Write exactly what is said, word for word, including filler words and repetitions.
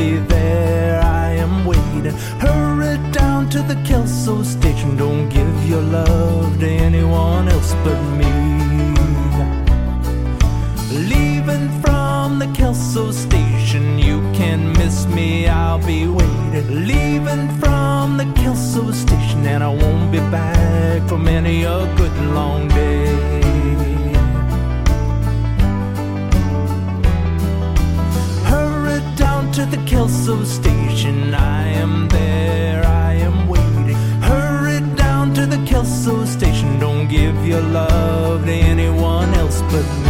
be there, I am waiting. Hurry down to the Kelso station, don't give your love to anyone else but me. Leaving from the Kelso station, you can miss me, I'll be waiting. Leaving from the Kelso station, and I won't be back for many a good and long day. Hurry down to the Kelso station, I am there, I am waiting. Hurry down to the Kelso station, don't give your love to anyone else but me.